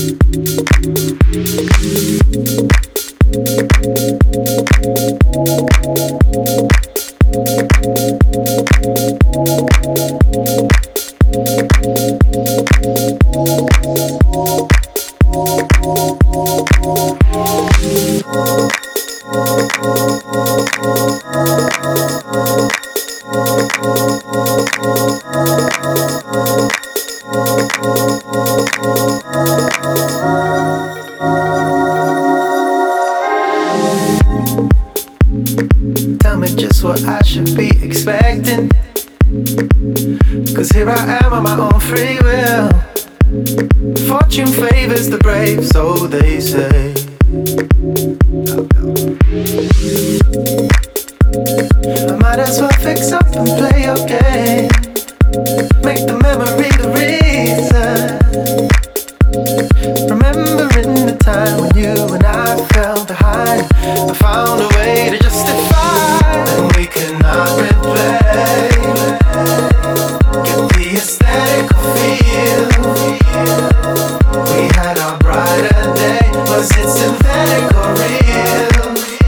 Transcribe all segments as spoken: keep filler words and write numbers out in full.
Tell me just what I should be expecting, 'cause here I am on my own free will. Fortune favors the brave, so they say. I might as well fix up and play your game. Make the memory the reason. Remembering the time when you and I fell behind, I found a way to justify, and we cannot replay. Get the aesthetic feel. We had our brighter day. Was it synthetic or real?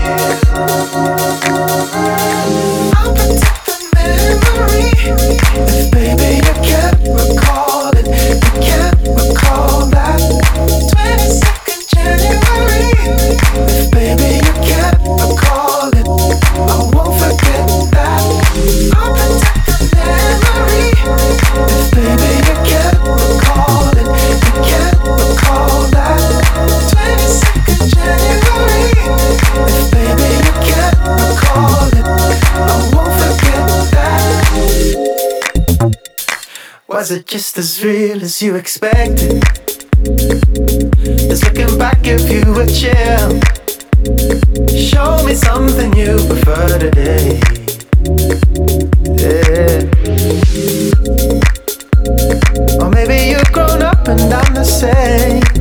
I'll protect the memory. If baby you can't recall it, you can't recall that twenty-second January. If baby you can't recall it, I won't forget that. I'll protect the memory. If baby you can't recall it, you can't recall that twenty-second January. If baby you can't recall it, I won't forget that. Was it just as real as you expected? Does looking back give you a chill? Show me something you prefer today. Yeah. Or maybe you've grown up and I'm the same.